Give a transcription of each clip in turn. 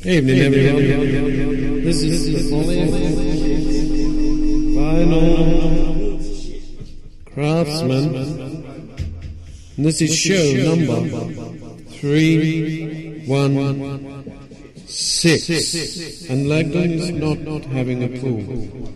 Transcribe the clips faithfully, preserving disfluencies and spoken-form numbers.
Evening, everyone. This is the Folly Vinyl Craftsman, and this is show number three one six. And Langdon is not, not having a clue.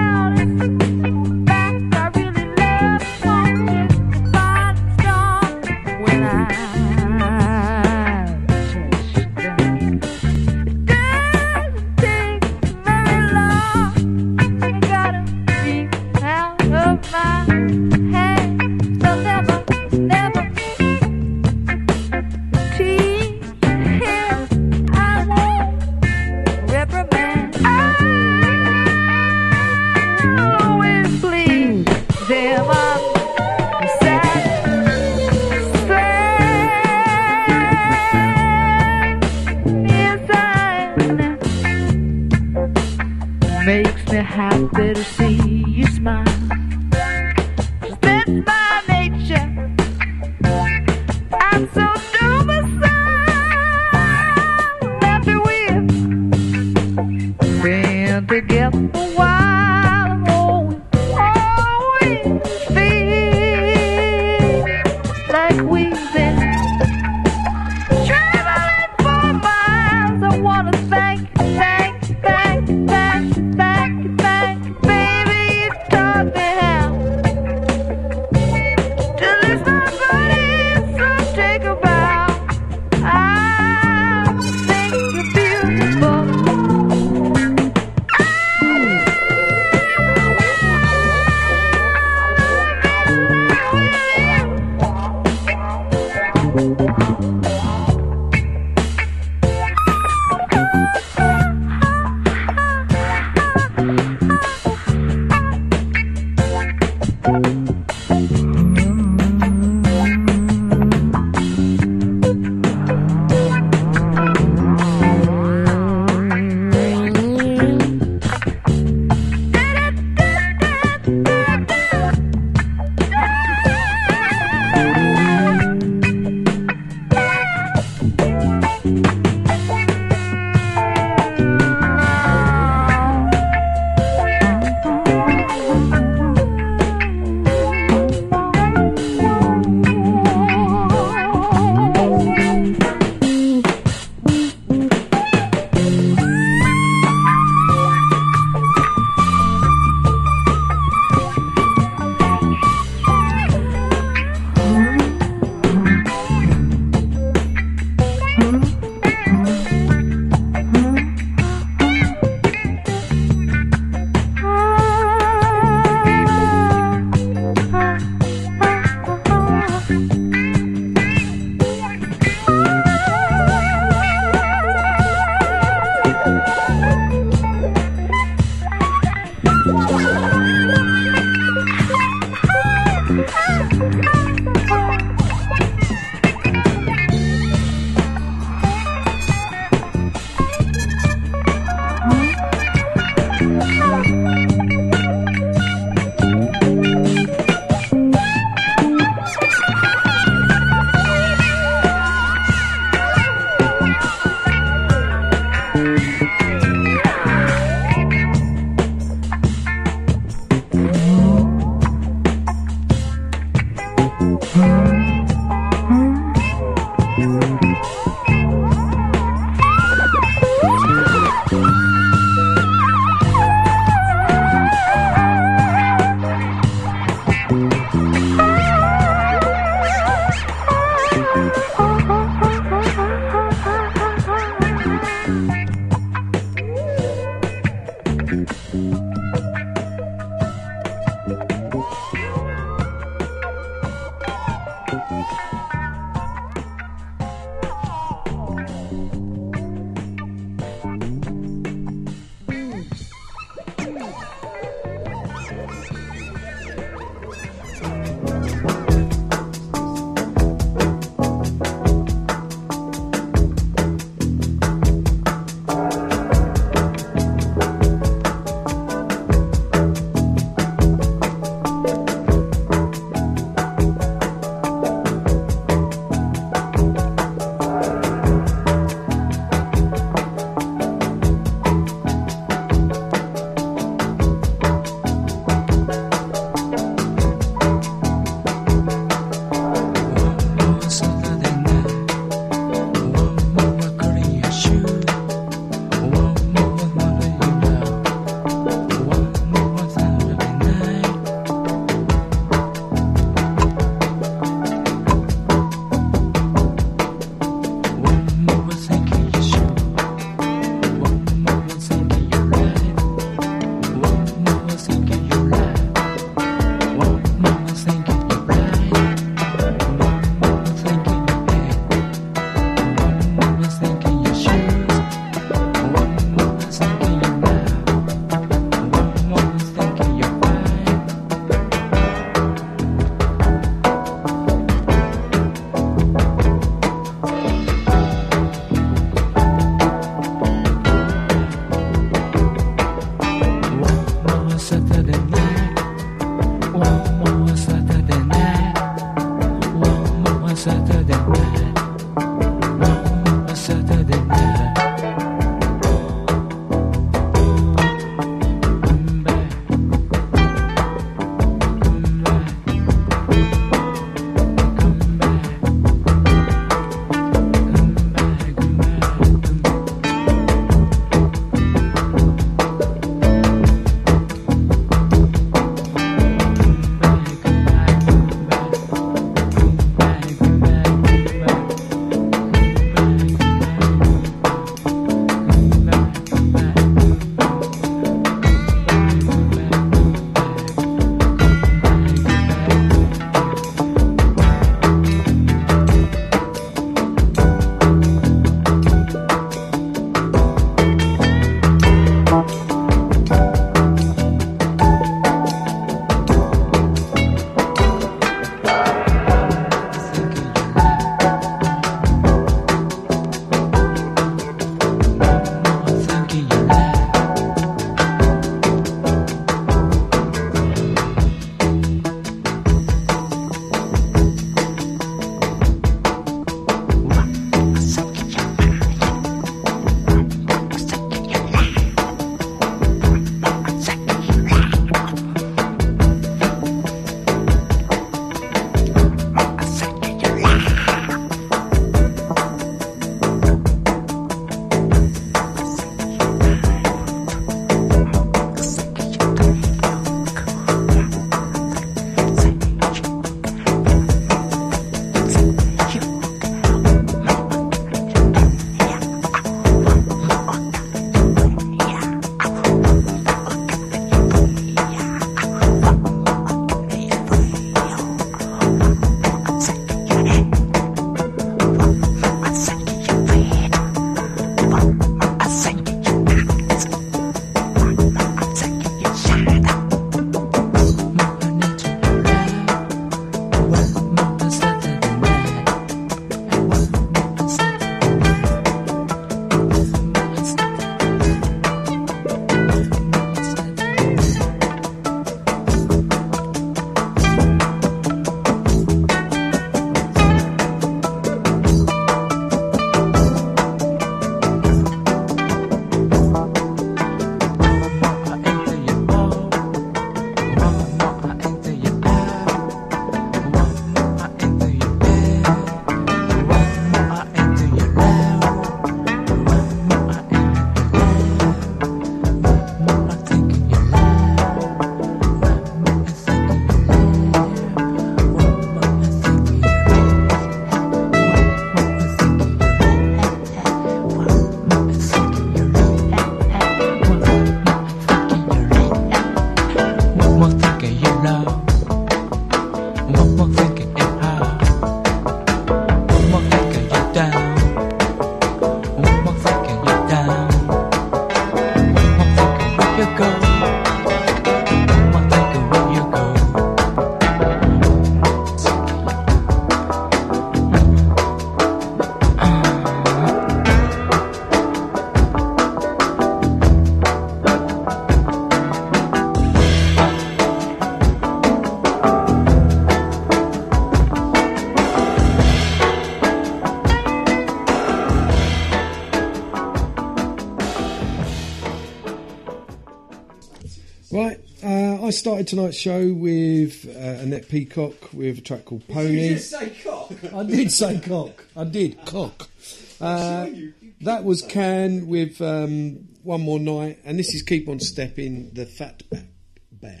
Right, uh, I started tonight's show with uh, Annette Peacock with a track called Pony. Did you just say cock? I did say cock. I did, cock. Uh, that was Can with um, One More Night, and this is Keep On Stepping, the Fatback Band.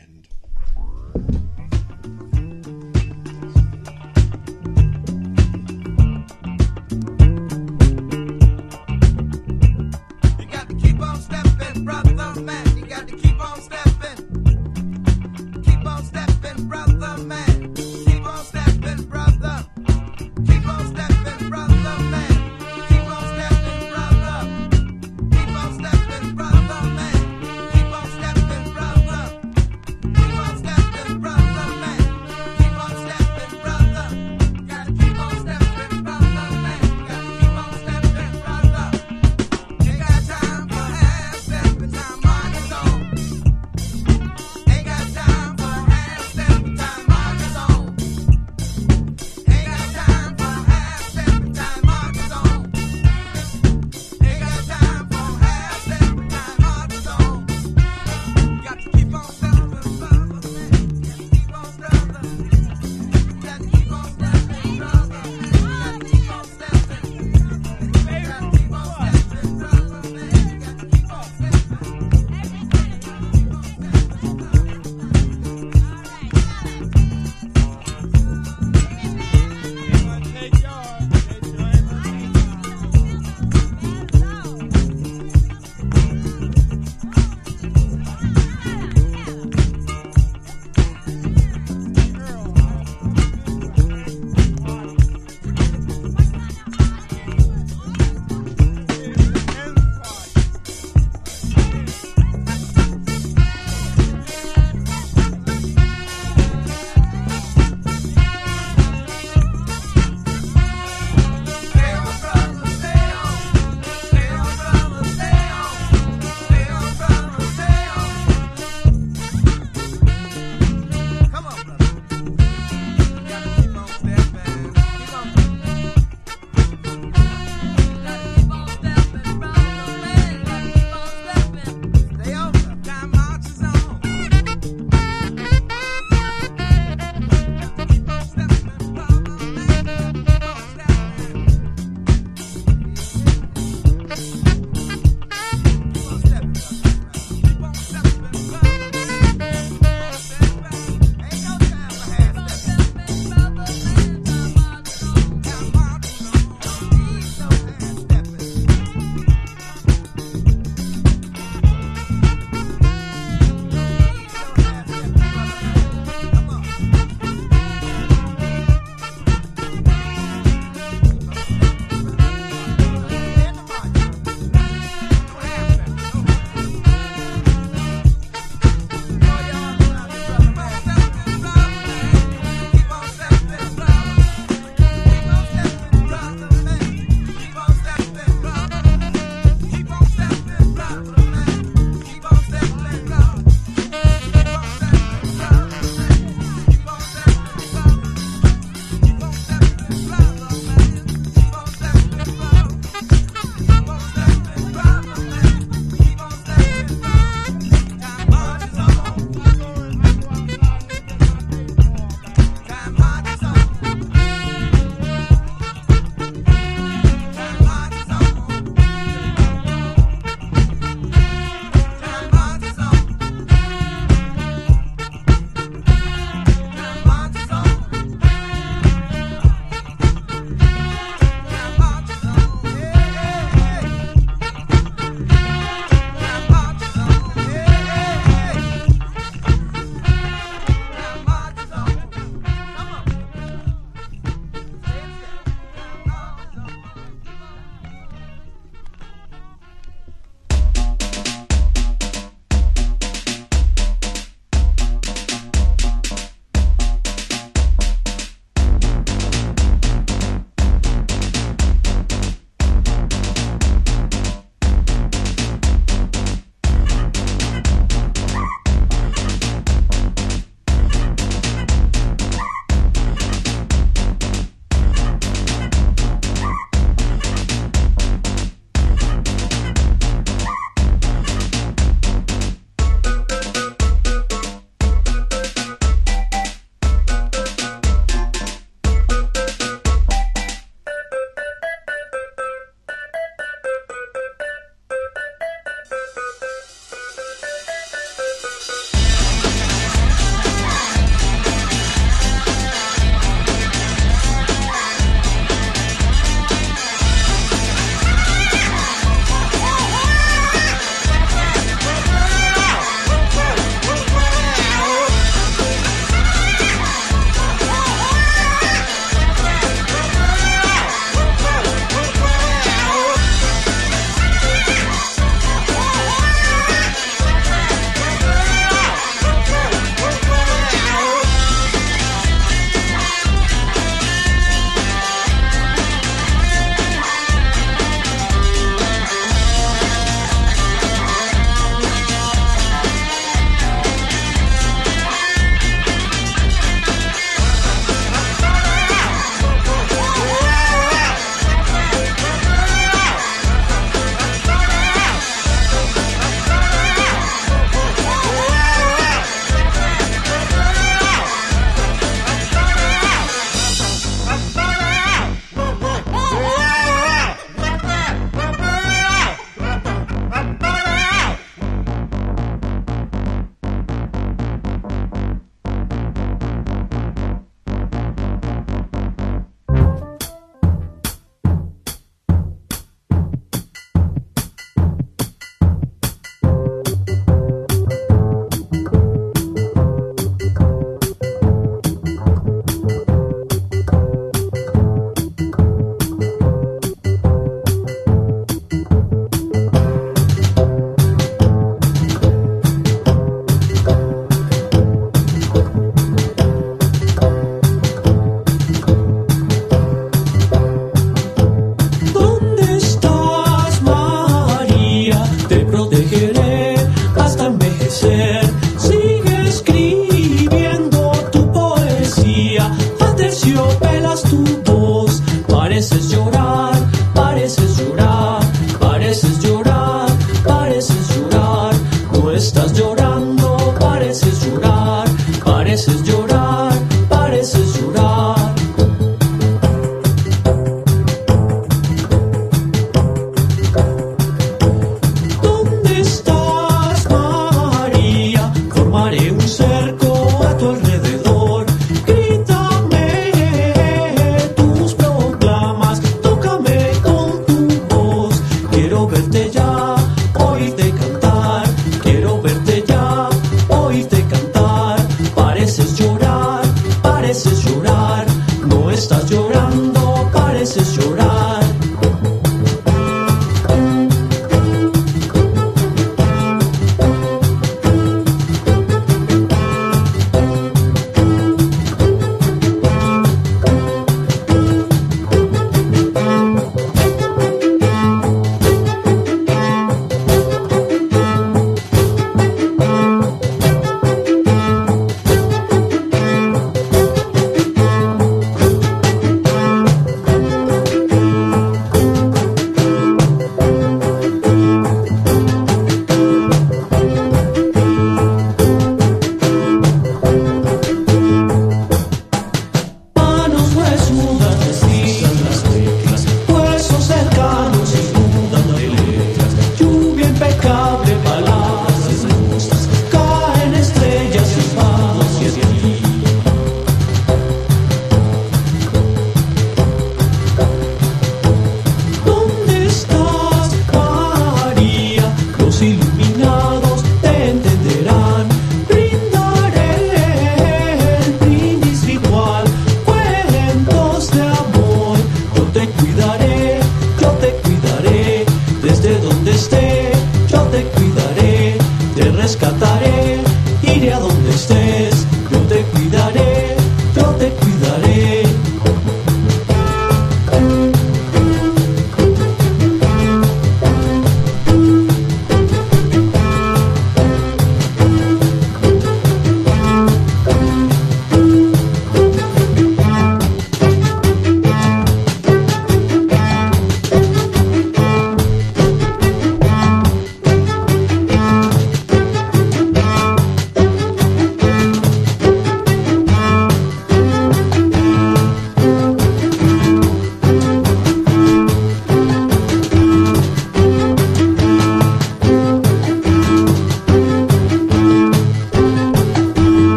haces llorar.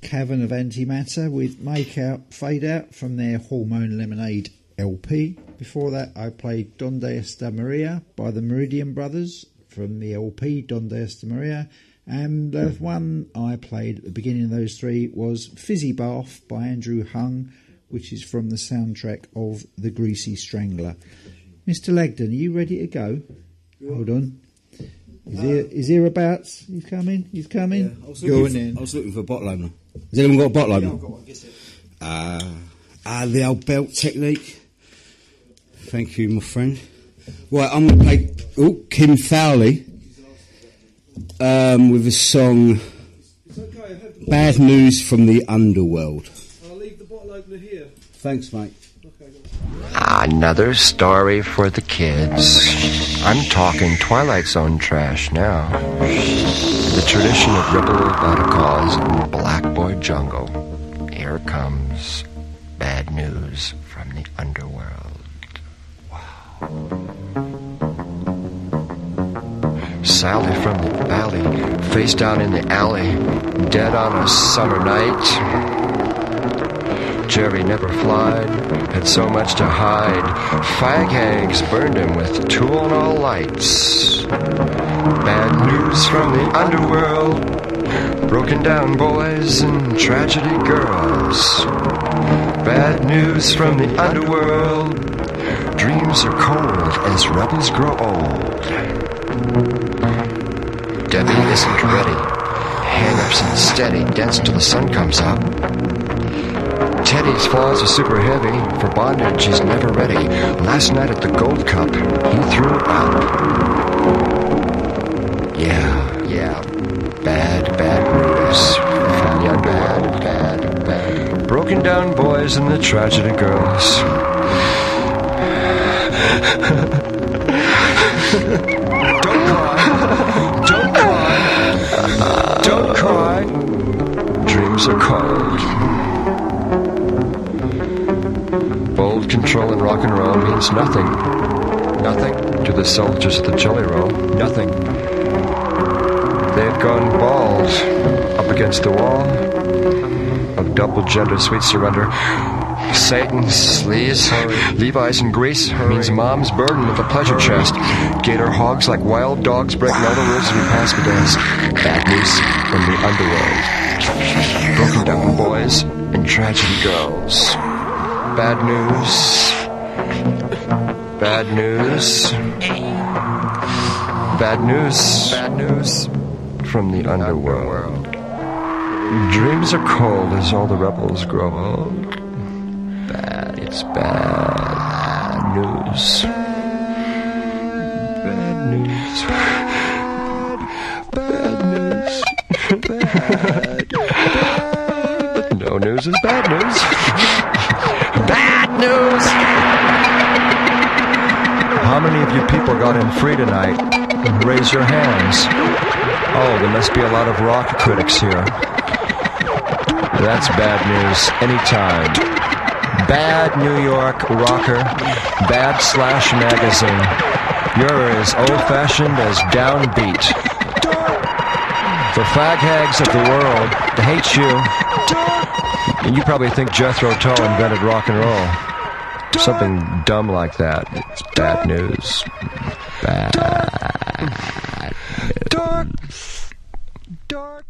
Cavern of Antimatter with Make Out, Fade Out from their Hormone Lemonade L P. Before that, I played Donde Esta Maria by the Meridian Brothers from the L P Donde Esta Maria. And the one I played at the beginning of those three was Fizzy Bath by Andrew Hung, which is from the soundtrack of The Greasy Strangler. Mister Lagden, are you ready to go? Yeah. Hold on. Is, uh, here, is hereabouts? He's coming? He's coming? Yeah, I was looking, for, in. I was looking for a bottle opener. Has anyone got a bottle opener? Yeah, I've got one, guess it. Ah, uh, the old belt technique. Thank you, my friend. Right, I'm going to play oh, Kim Fowley um, with a song okay, Bad News from the Underworld. I'll leave the bottle opener here. Thanks, mate. Okay, Another story for the kids. I'm talking Twilight Zone trash now. The tradition of Rebel Botacaws in Black Boy Jungle. Here comes Bad News from the Underworld. Sally from the valley, face down in the alley, dead on a summer night. Jerry never flied, had so much to hide. Fag hags burned him with tool and all lights. Bad news from the underworld, broken down boys and tragedy girls. Bad news from the underworld, dreams are cold as rebels grow old. Debbie isn't ready. Hang-ups and steady, dance till the sun comes up. Teddy's flaws are super heavy. For bondage, he's never ready. Last night at the Gold Cup, he threw up. Yeah, yeah. Bad, bad news from the underworld. Bad, bad, bad. Broken down boys and the tragedy girls. Don't cry. Don't cry. Don't cry. Dreams are cold. Bold control in rock and roll means nothing. Nothing to the soldiers of the Jolly Roll. Nothing. They've gone bald up against the wall of double-gender sweet surrender. Satan's sleaze, Levi's and grease means mom's burden of the pleasure chest. Gator hogs like wild dogs breaking all the rules as we pass the dance. Bad news from the underworld. Broken down boys and tragedy girls. Bad news. Bad news. Bad news. Bad news from the underworld. Dreams are cold as all the rebels grow old. Bad, it's bad news. Bad news. Bad news. Bad. Bad. No news is bad news. Bad news. How many of you people got in free tonight? Raise your hands. Oh, there must be a lot of rock critics here. That's bad news anytime. Bad New York rocker, bad Slash magazine. You're as old-fashioned as downbeat. The fag hags of the world hate you. And you probably think Jethro Tull invented rock and roll. Something dumb like that. It's bad news. Bad news. Dark. Dark.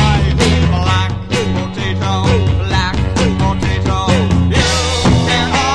Potato, black potato, you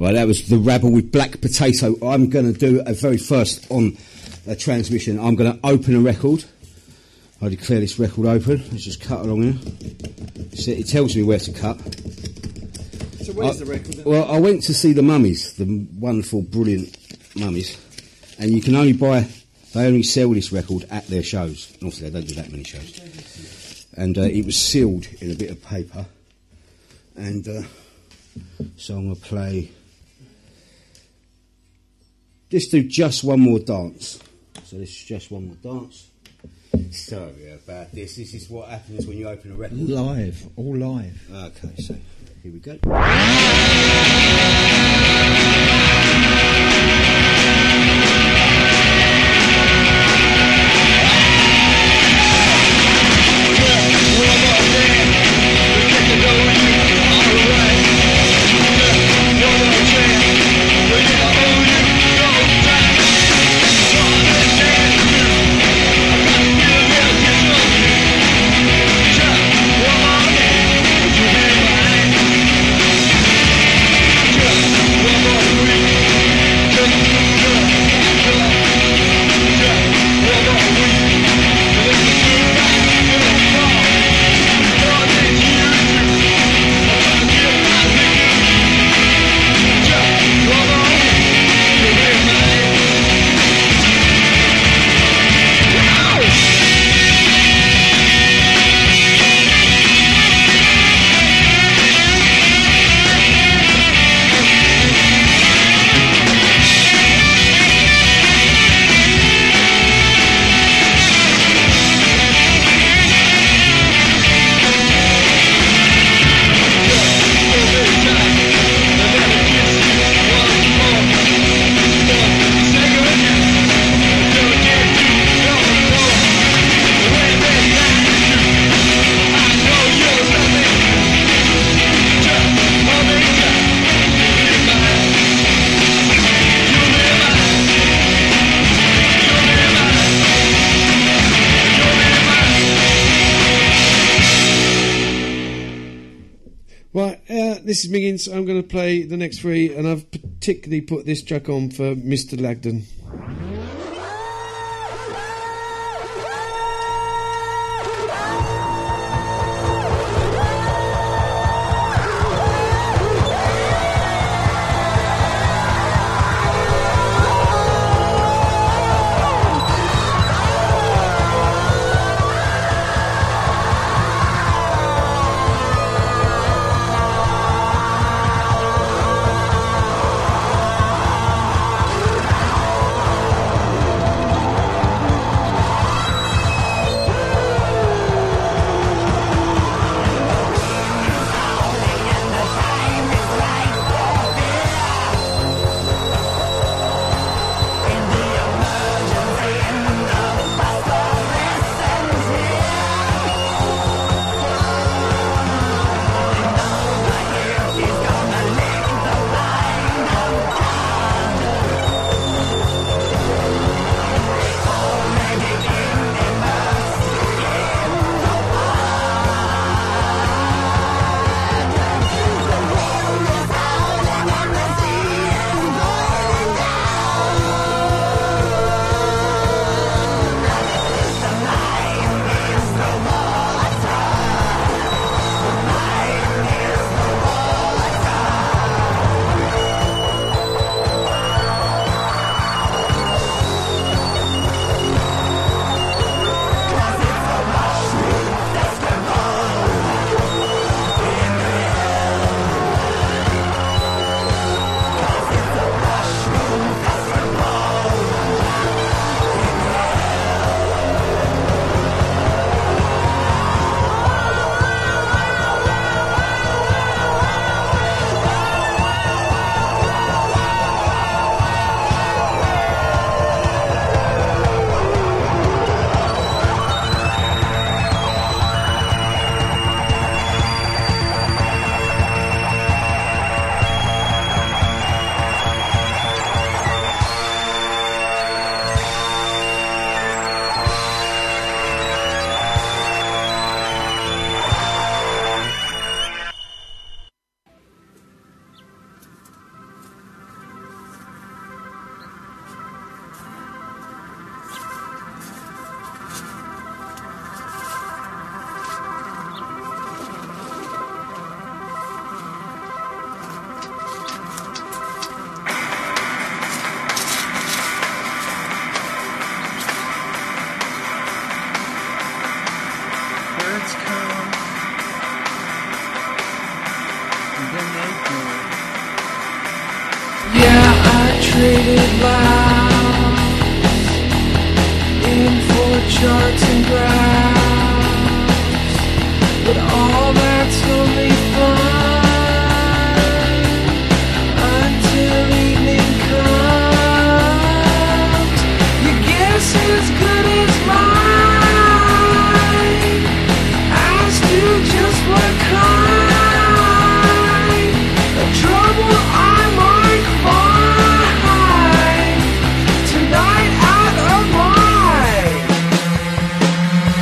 Right, that was the Rabble with Black Potato. I'm going to do a very first on a transmission. I'm going to open a record. I declare this record open. Let's just cut along here. So it tells me where to cut. So where's I, the record? Then? Well, I went to see the Mummies, the wonderful, brilliant Mummies, and you can only buy. They only sell this record at their shows. And obviously, they don't do that many shows. And uh, it was sealed in a bit of paper. And uh, so I'm going to play. Let's do just one more dance. So this is just one more dance. Sorry about this. This is what happens when you open a record. Live, all live. Okay, so here we go. This is Miggins. I'm going to play the next three, and I've particularly put this track on for Mister Lagden. Oh, traded lives in for charts and graphs, but all that's only fun until evening comes. Your guess is good as mine as to just what kind of trouble I might find tonight out of mind.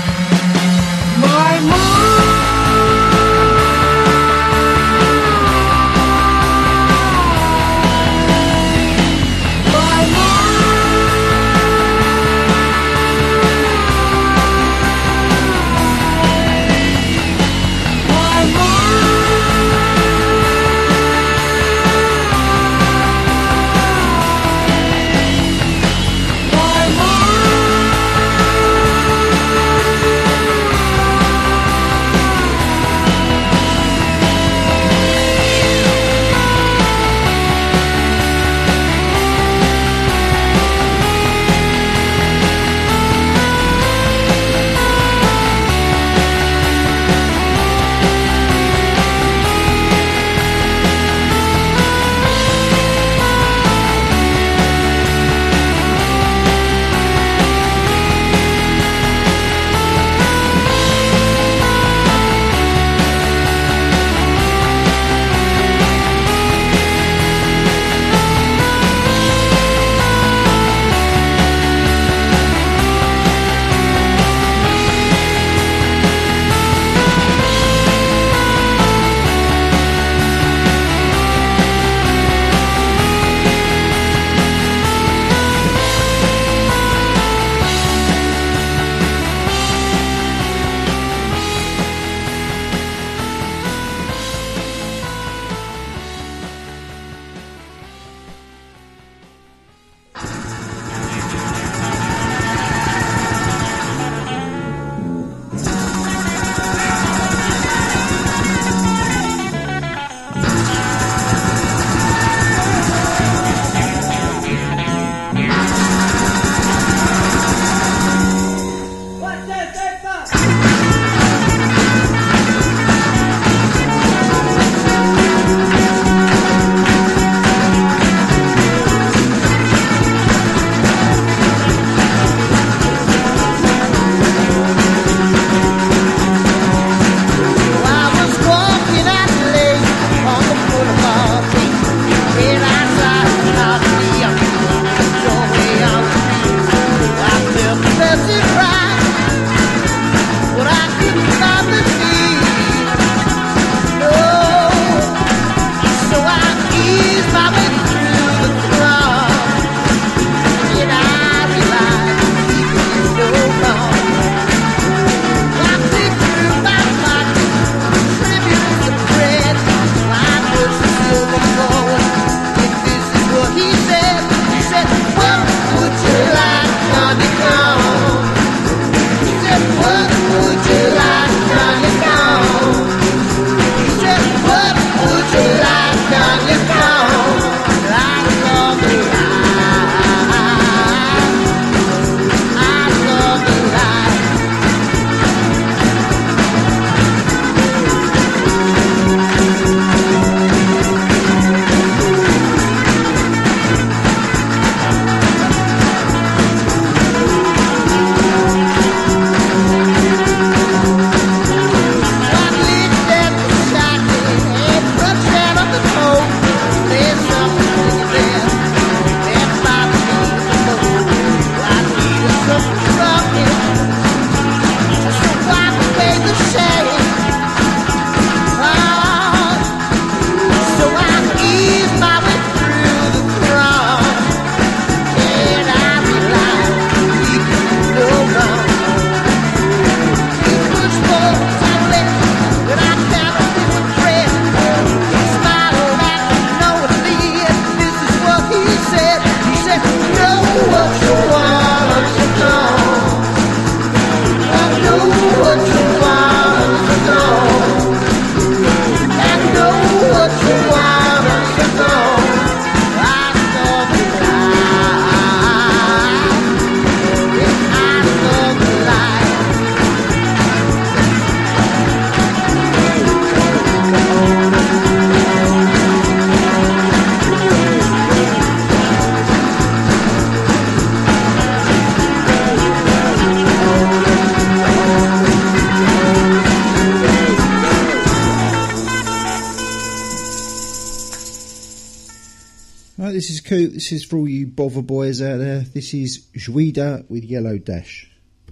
Right, this is cool. This is for all you bother boys out there. This is Juida with Yellow Dash.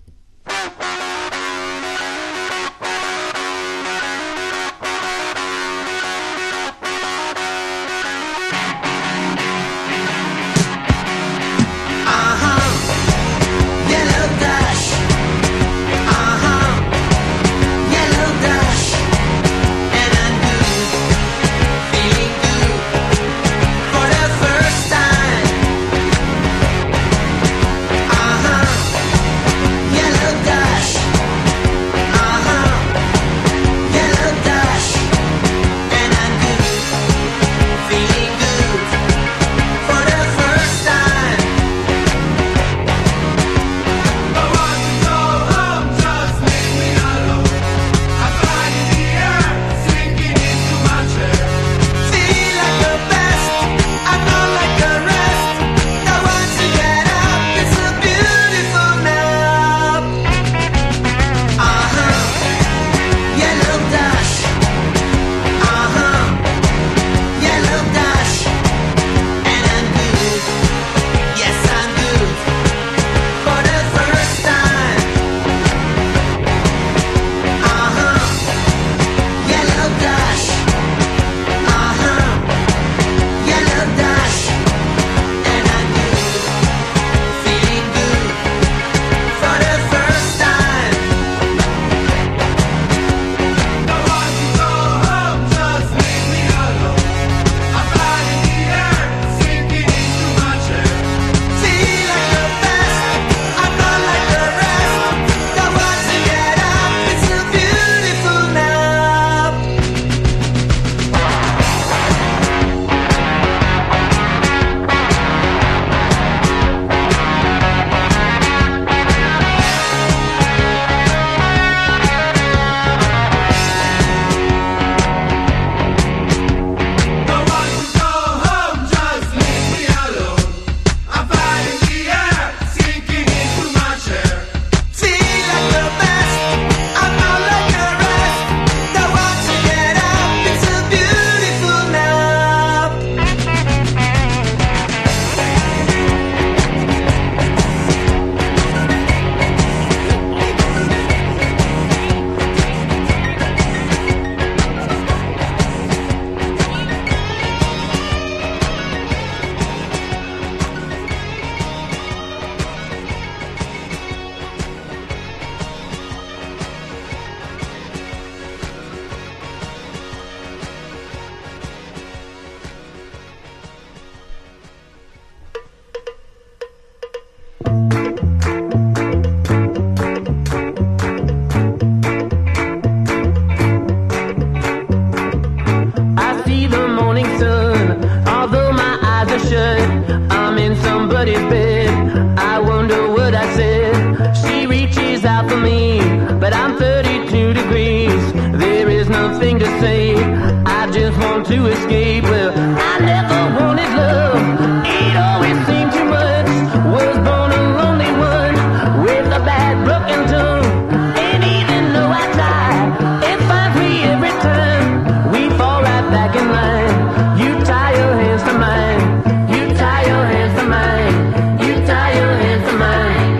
To escape, well, I never wanted love. It always seemed too much. Was born a lonely one with a bad broken tongue. And even though I try, it finds me every time. We fall right back in line. You tie your hands to mine. You tie your hands to mine. You tie your hands to mine.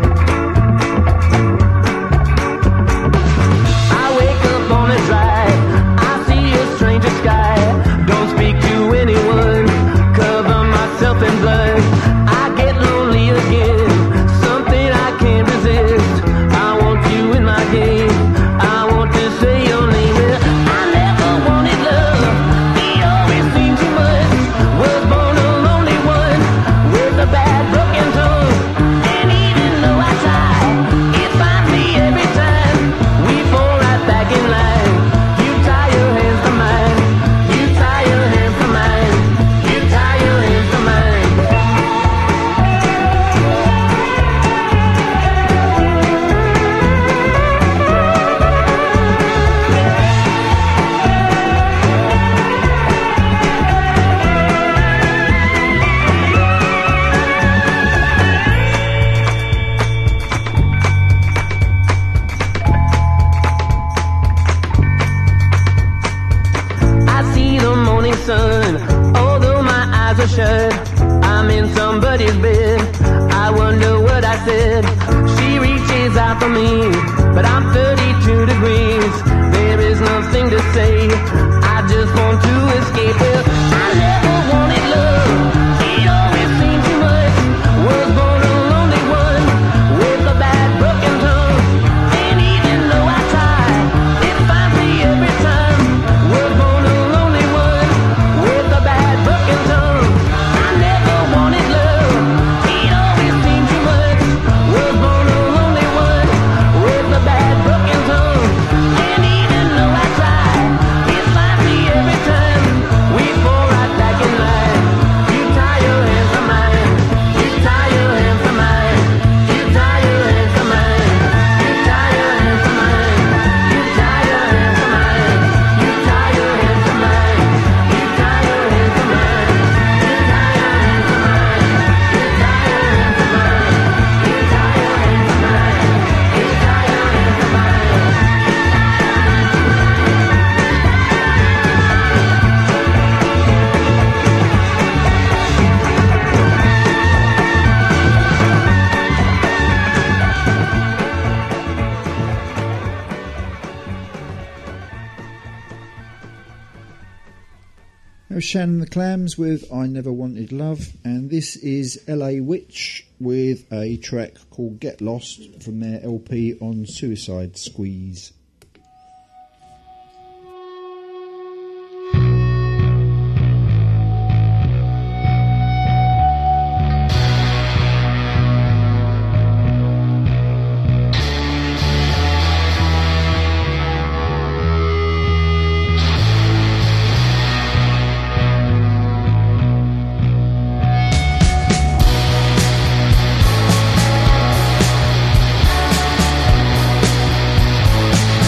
I wake up on a drive shut. I'm in somebody's bed. I wonder what I said. She reaches out for me, but I'm thirty-two degrees. There is nothing to say. I just want to escape. Well, I never wanted love. It always seemed too much. Was born a lonely one with a bad broken tongue. And even though I tried, it finds me every time. Was born a lonely one with a bad broken tongue. I never wanted love. It always seemed too much. Was born a lonely one with a bad broken tongue. And even though I tried, it finds me every time. We fall right back in line. You tie your hands to mine. You tie your hands to mine. You tie your hands to mine. You tie your hands to mine. You tie your hands to mine. You tie your hands to mine. You tie your hands to mine. You tie your hands to mine. You tie your hands to mine. You tie your hands to mine. You tie your hands to mine. That was Shannon the Clams with I Never Wanted Love, and this is L A Witch with a track called Get Lost from their L P on Suicide Squeeze. Get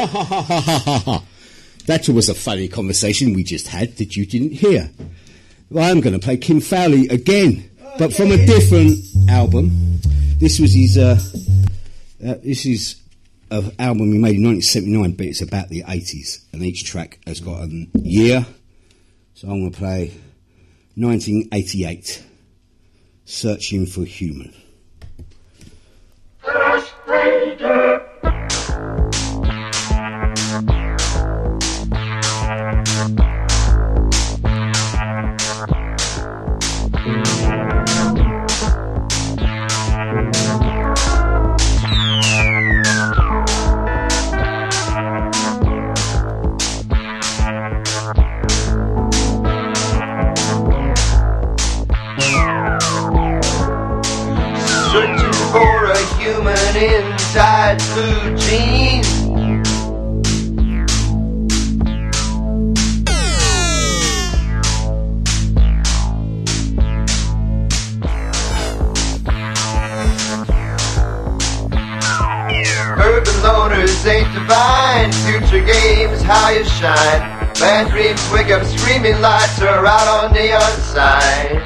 ha ha ha ha ha ha ha. That was a funny conversation we just had that you didn't hear. Well, I'm going to play Kim Fowley again, but from a different album. This was his. Uh, uh, this is an album he made in nineteen seventy-nine, but it's about the eighties, and each track has got a year. So I'm going to play nineteen eighty-eight, Searching for Human. First Raider. Searching for a human inside blue jeans. Urban loners ain't divine. Future games, how you shine. Bad dreams wake up screaming lights are out on neon signs.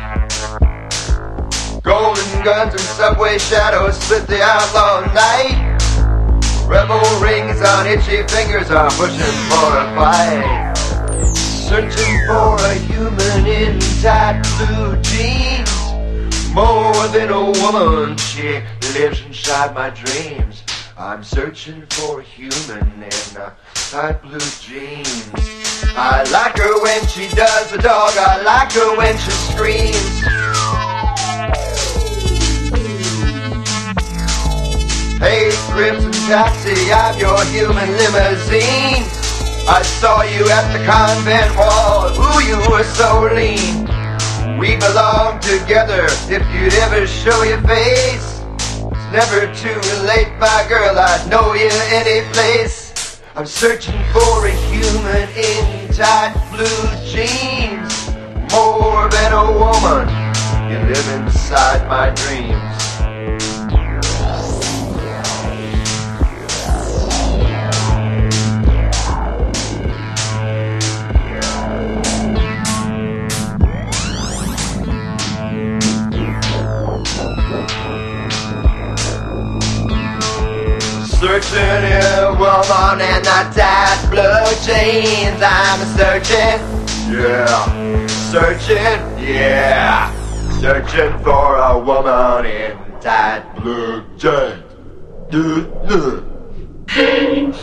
Golden guns and subway shadows split the outlaw night. Rebel rings on itchy fingers are pushing for a fight. Searching for a human in tight blue jeans. More than a woman, she lives inside my dreams. I'm searching for a human in uh, tight blue jeans. I like her when she does the dog, I like her when she screams. Hey, Crimson Taxi, I'm your human limousine. I saw you at the convent wall, ooh, you were so lean. We belong together if you'd ever show your face. It's never too late, my girl, I'd know you any place. I'm searching for a human in tight blue jeans. More than a woman, you live inside my dreams. Searching a woman in the tight blue jeans. I'm searching, yeah, searching, yeah, searching for a woman in tight blue jeans. Jeans.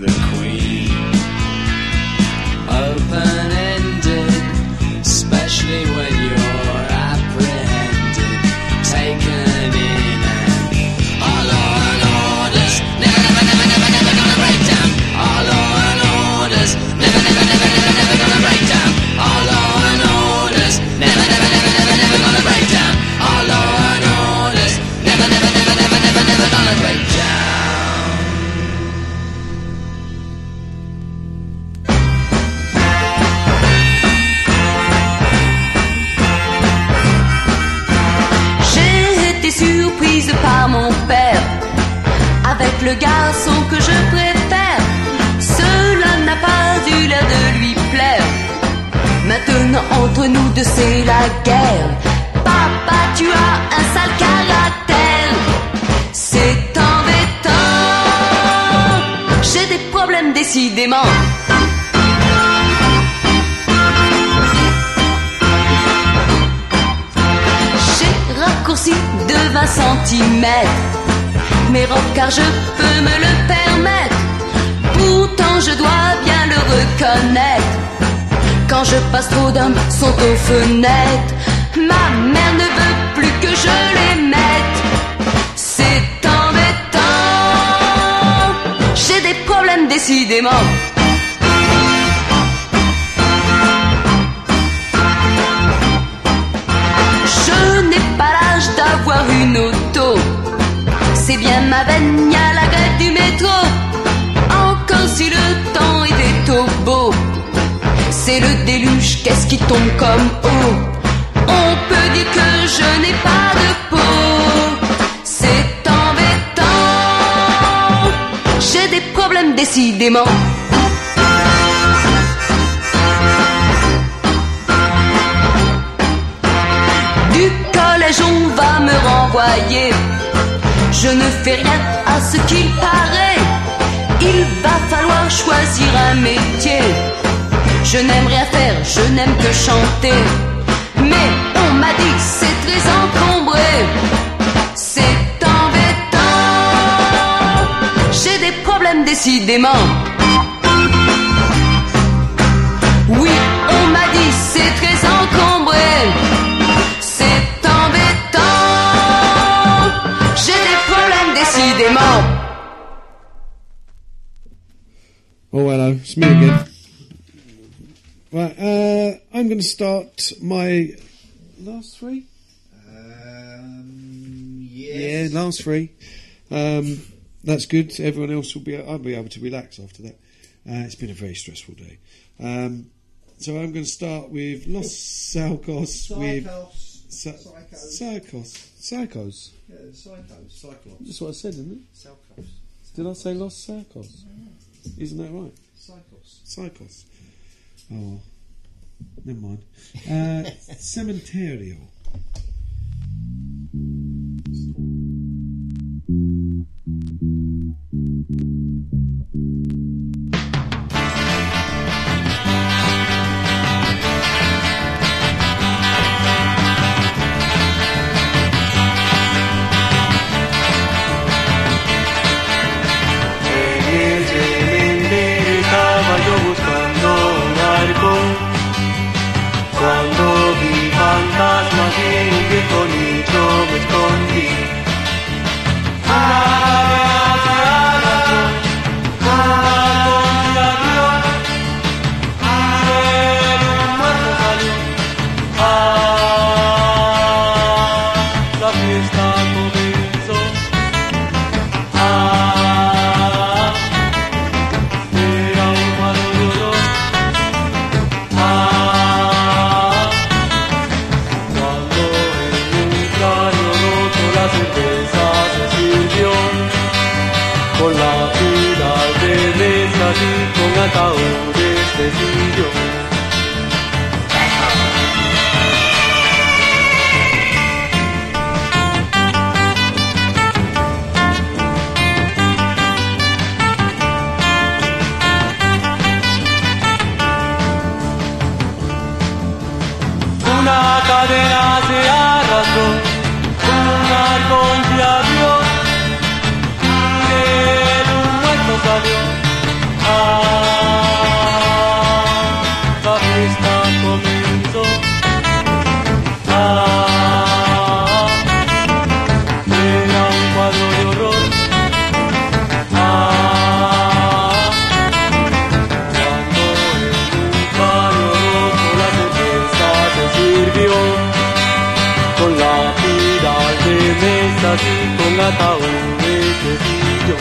the queen. Open-ended, especially when you're apprehended, taken in and all law and orders, never, never, never, never, never gonna break down. All law and orders, never, never, never, never, never gonna break down. All law and orders, never, never, never, never, never gonna break down. All law and orders, never, never, never, never, never, never gonna break down. Surprise par mon père, avec le garçon que je préfère. Cela n'a pas eu l'air de lui plaire. Maintenant entre nous deux c'est la guerre. Papa, tu as un sale caractère. C'est embêtant. J'ai des problèmes décidément. Raccourci de vingt centimètres mes robes car je peux me le permettre. Pourtant je dois bien le reconnaître, quand je passe trop d'hommes sont aux fenêtres. Ma mère ne veut plus que je les mette. C'est embêtant. J'ai des problèmes décidément. D'avoir une auto, c'est bien ma veine, y'a la grève du métro. Encore si le temps était au beau, c'est le déluge, qu'est-ce qui tombe comme eau. On peut dire que je n'ai pas de peau. C'est embêtant. J'ai des problèmes décidément. On va me renvoyer. Je ne fais rien à ce qu'il paraît. Il va falloir choisir un métier. Je n'aime rien faire, je n'aime que chanter. Mais on m'a dit que c'est très encombré. C'est embêtant. J'ai des problèmes décidément. Oui, on m'a dit c'est très encombré. Oh, hello, it's me again. Right, uh, I'm going to start my last three. Um, yes. Yeah, last three. Um, that's good. Everyone else will be. I'll be able to relax after that. Uh, it's been a very stressful day. Um, so I'm going to start with Los Salcos with Sa- Psychos. Psychos. Yeah, Psychos. Cyclops. That's what I said, isn't it? Salcos. Did I say Los Salcos? Isn't that right? Psychos. Psychos. Oh, never mind. Uh, Cementerio. Cuando vi fantasmas こが倒れてるよ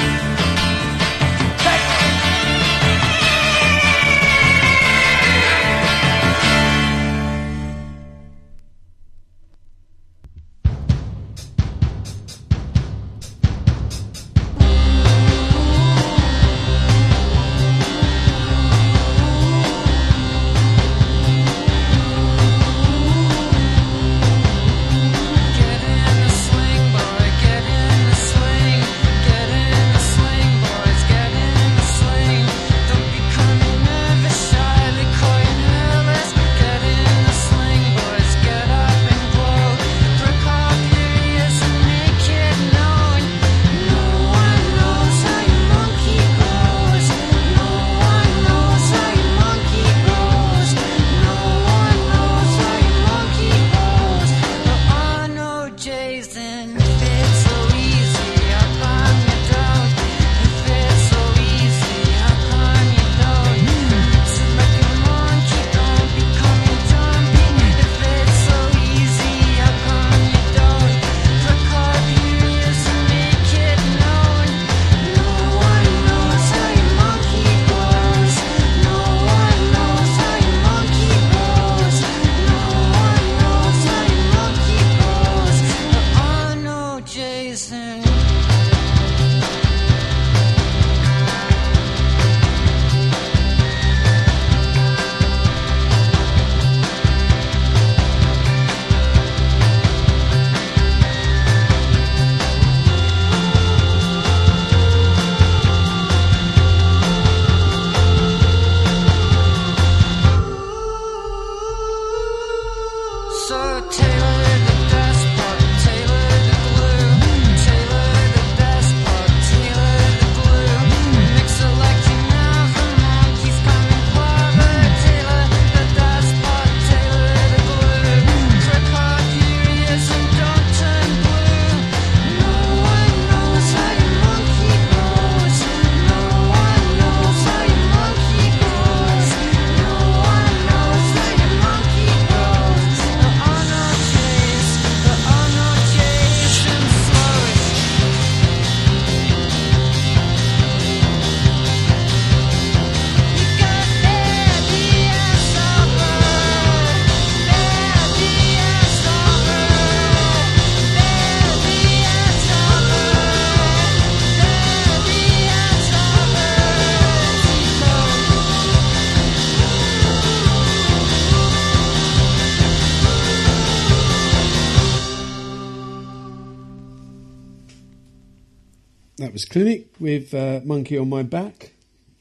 That was Clinic with uh, Monkey on My Back,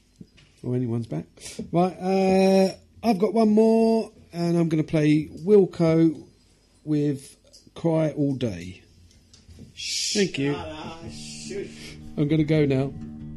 or anyone's back. Right, uh, I've got one more, and I'm going to play Wilco with Cry All Day. Thank you. I'm going to go now.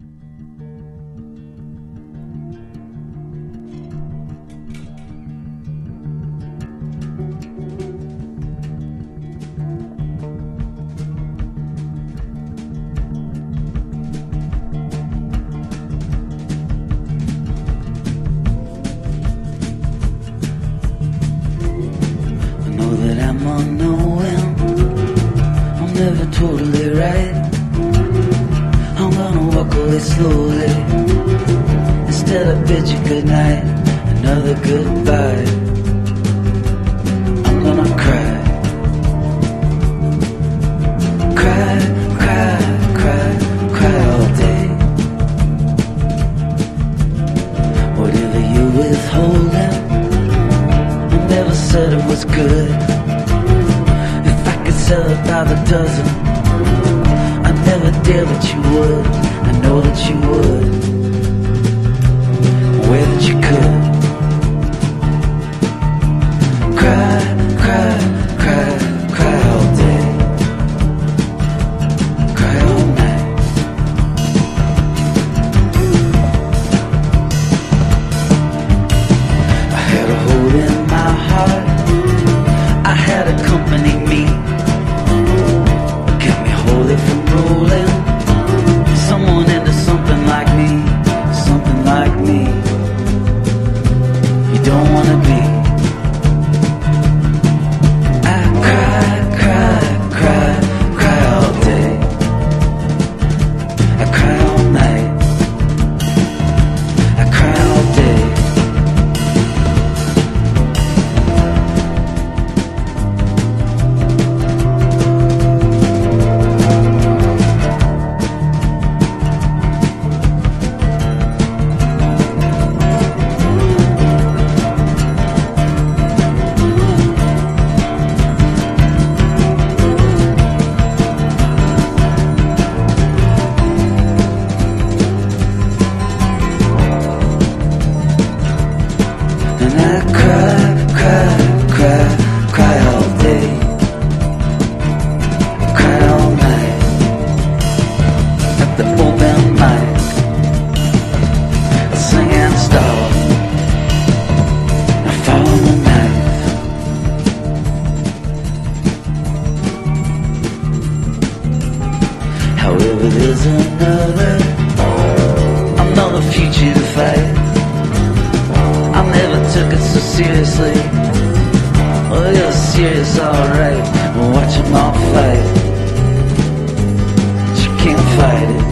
Totally right. I'm gonna walk away slowly instead of bid you good night, another goodbye. I'm gonna cry, cry, cry, cry, cry all day. Whatever you're withholding, I never said it was good. If I could sell it by the dozen, never dare that you would. I know that you would. Where that you could. Cry, cry, cry, cry all day. Cry all night. I had a hole in my heart. I had a company me. Kept me holy from rolling. Someone into something like me, something like me. seriously. Oh, you're serious, alright. Watch them all fight. But you can't fight it.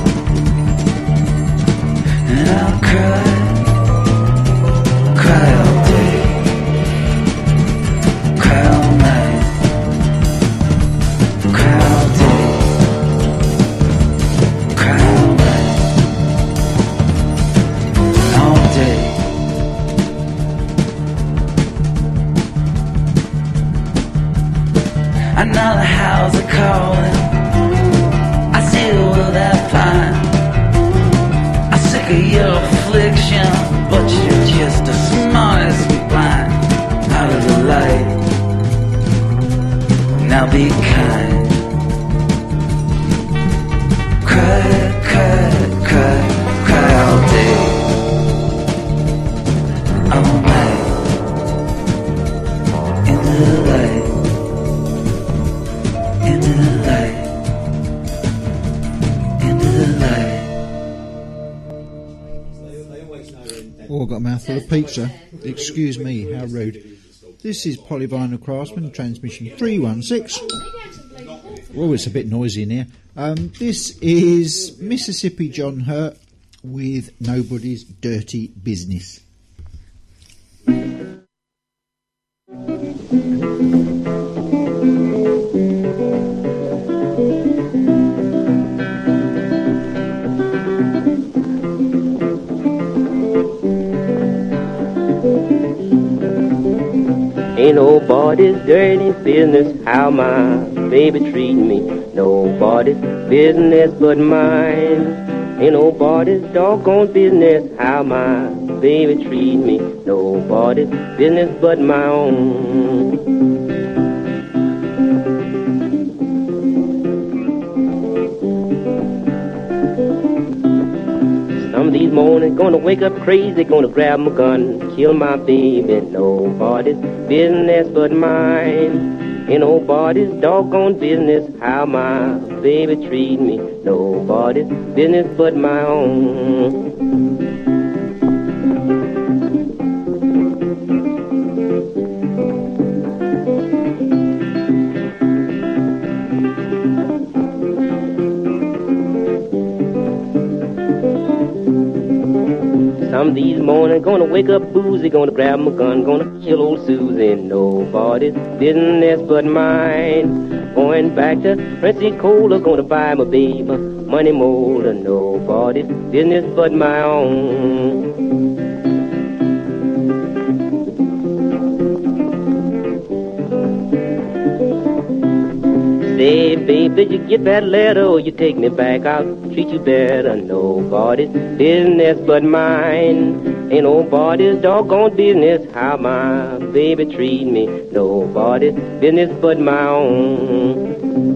And I'll cry, cry all day, cry all night, cry all day, cry all night, all day. I know the house are calling. I see the world I find. I'm sick of your affliction, but you're just as smart as me blind. Out of the light, now be kind. Cry, cry, cry, cry all day, all night, into the light. Into the light, into the light. Oh, I've got a mouthful of pizza. Excuse me, how rude. This is Polyvinyl Craftsman, transmission three one six. Oh, it's a bit noisy in here. Um, this is Mississippi John Hurt with Nobody's Dirty Business. Ain't nobody's dirty business how my baby treat me. Nobody's business but mine. Ain't nobody's doggone business how my baby treat me. Nobody's business but my own. Some of these mornings gonna wake up crazy, gonna grab my gun, kill my baby. Nobody's business but mine. Ain't nobody's doggone business how my baby treat me. Nobody's business but my own. Some of these mornings gonna wake up boozy, gonna grab my gun, gonna kill old Susie. Nobody's business but mine. Going back to Pensacola, gonna buy my baby money motor. Nobody's business but my own. Say, babe, did you get that letter or you take me back? I'll treat you better. Nobody's business but mine. Ain't nobody's doggone business how my baby treat me. Nobody's business but my own.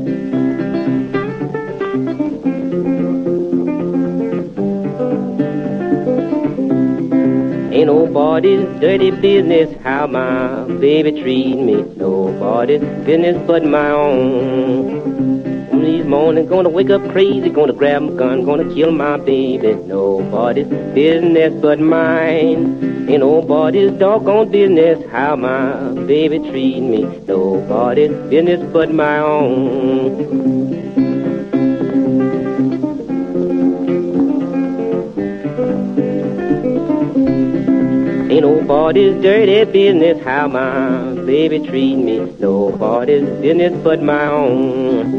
Ain't nobody's dirty business how my baby treat me. Nobody's business but my own. One of these mornings gonna wake up crazy, gonna grab my gun, gonna kill my baby. Nobody's business but mine. Ain't nobody's doggone business how my baby treat me. Nobody's business but my own. Ain't nobody's dirty business how my baby treat me. Nobody's business but my own.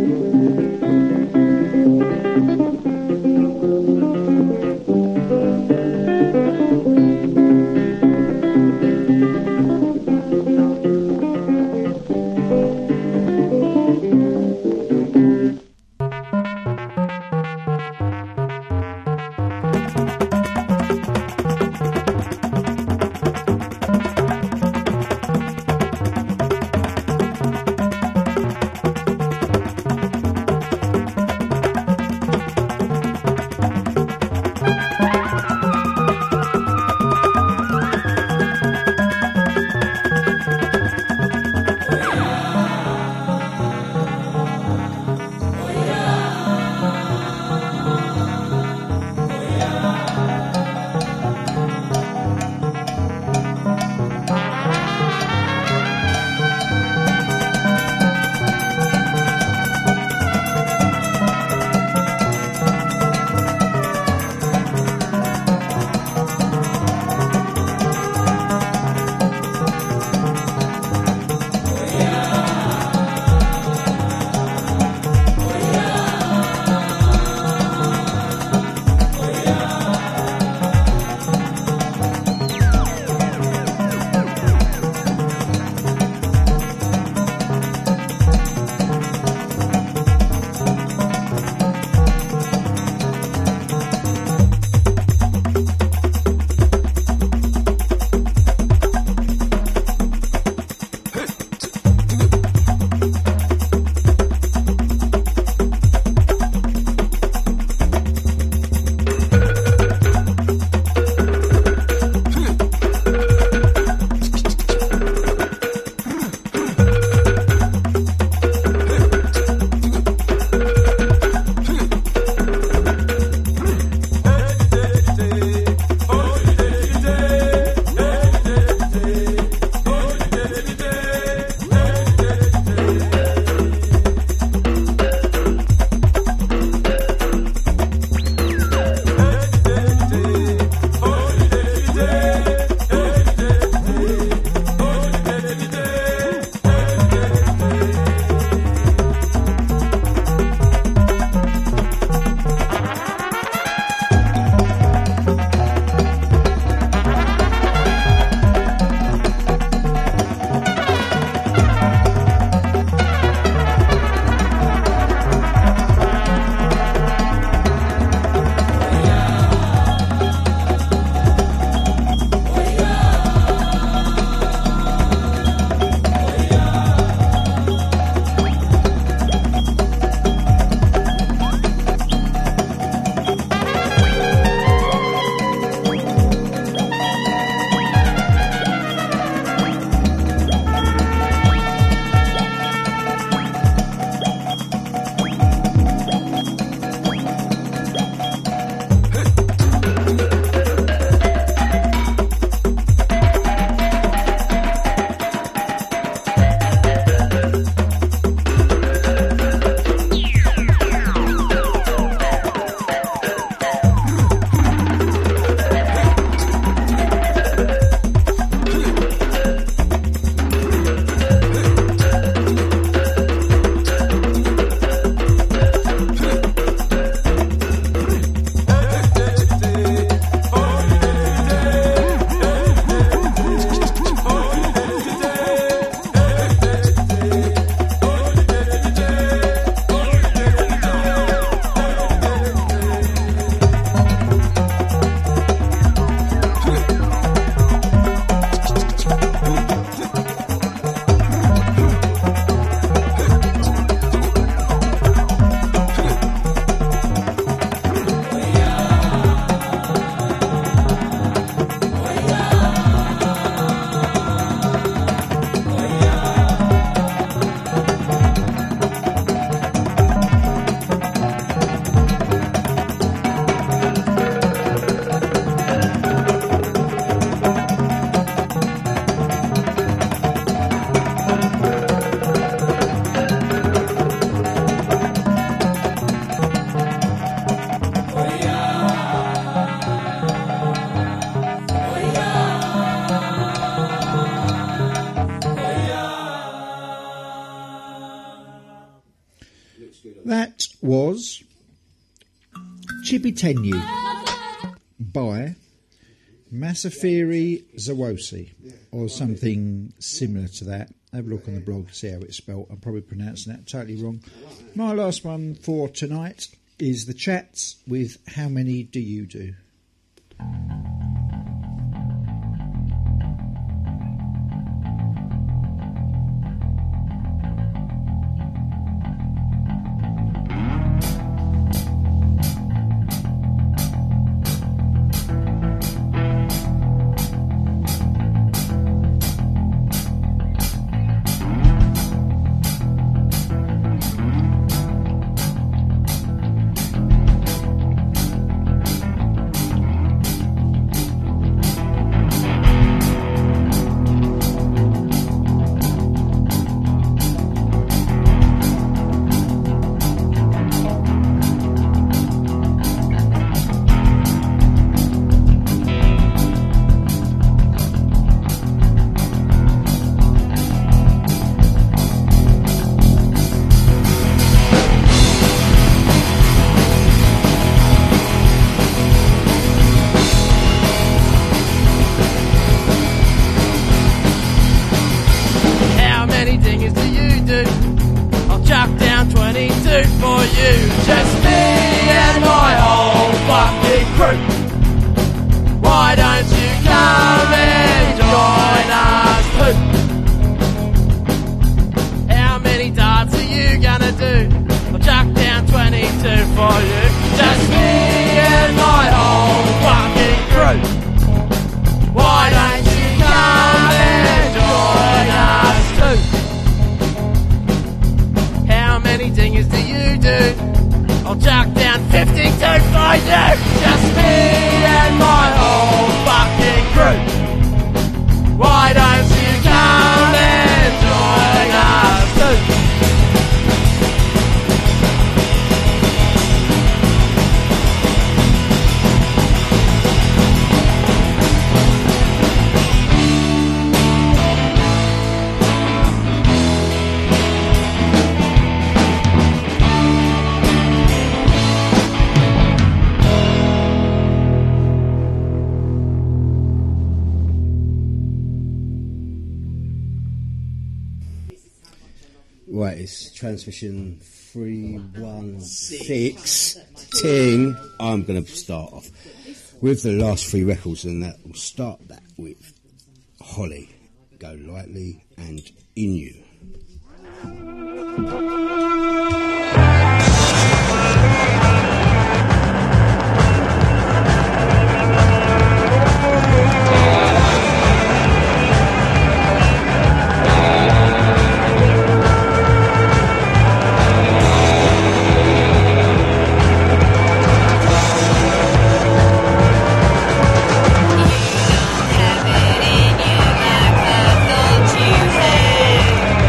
That was Chibitenu by Masafiri Zawosi, or something similar to that. Have a look on the blog, see how it's spelt. I'm probably pronouncing that totally wrong. My last one for tonight is the Chats with How Many Do You Do? Right, it's transmission three one six ting. I'm going to start off with the last three records, and that will start that with Holly, Go Lightly, and In You. Have it in you like I thought you had.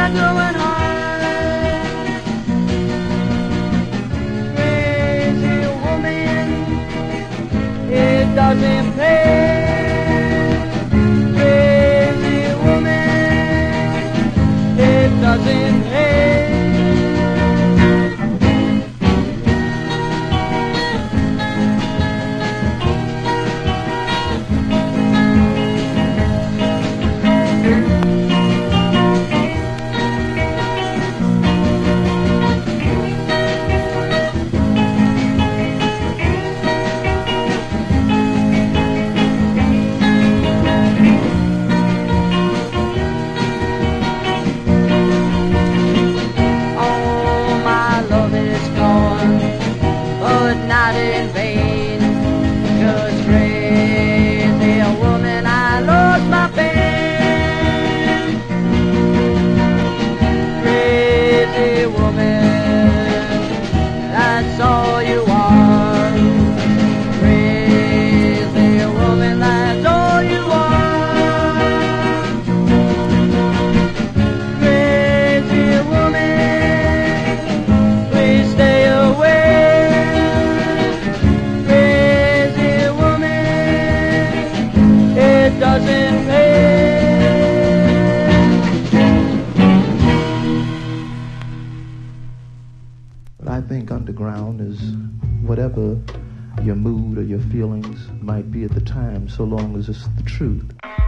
not going home. Crazy woman, it doesn't pay. Crazy woman, it doesn't pay. Not in vain, 'cause crazy woman, I lost my pain. Crazy woman, that's all you are. Crazy woman, that's all you are. Crazy woman, please stay away. Doesn't pay. But I think underground is whatever your mood or your feelings might be at the time, so long as it's the truth.